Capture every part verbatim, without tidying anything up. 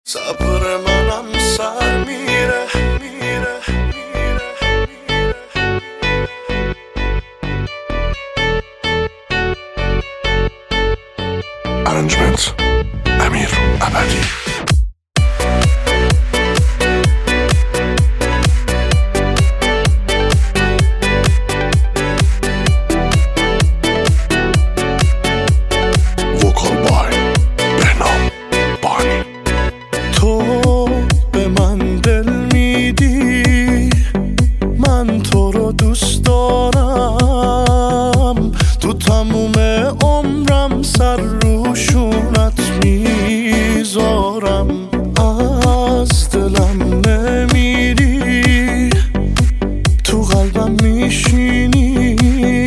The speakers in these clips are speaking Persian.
صبر منم سر میره میره Arrangement امیر ابدی. وکال بای بهنام بانی. تو به من دل میدی، من تو رو دوست دارم، تو تموم عمرم سر روشونت میذارم. از دلم نمیری، تو قلبم میشینی،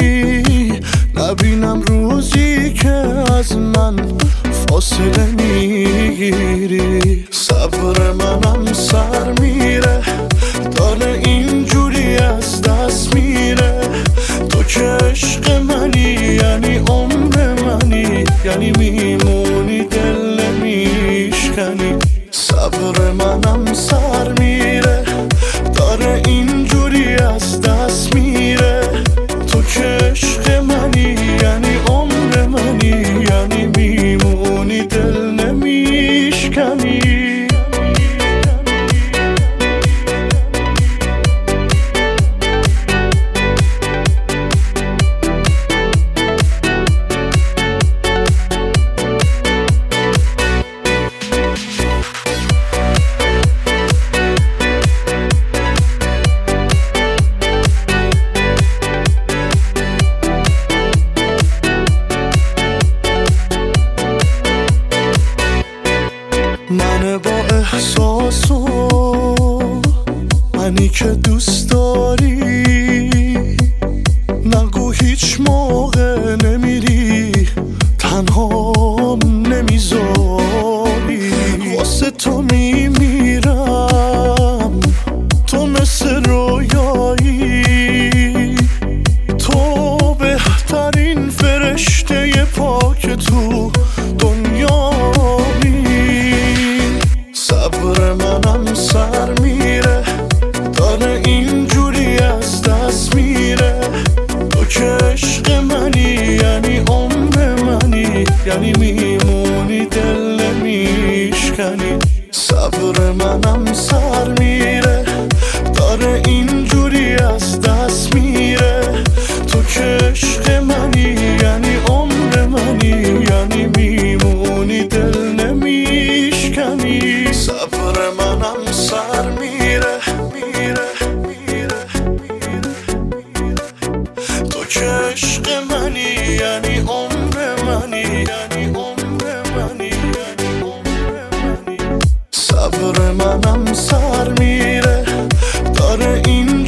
نبینم روزی که از من فاصله میگیری. صبر منم سر میره، داره اینجوری از دست میره. تو که عشق منی، یعنی عمر منی، یعنی میمونی دل نمیشکنی. صبر منم سر میره، داره اینجوری از دست میره. تو که عشق منی، یعنی عمر منی، یعنی میمونی دل نمیشکنی. من با احساس و منی که دوست داری، نگو هیچ موقع نمیری، تنهام نمیذاری. واسه تو میمیرم، تو مثل رویایی، تو بهترین فرشته پاک تو دنیا. صبر منم سر میره، داره اینجوری از دست میره. تو که عشق منی، یعنی عمر منی، یعنی میمونی دل نمیشکنی. صبر منم سر میره، داره اینجوری از دست میره. تو که عشق منی، یعنی عمر منی، یعنی میمونی دل نمیشکنی. صبر منم سر میره میره میره میره. تو که عشق منی، یعنی عمر منی، یعنی عمر منی، یعنی عمر منی. صبر منم سر میره، داره این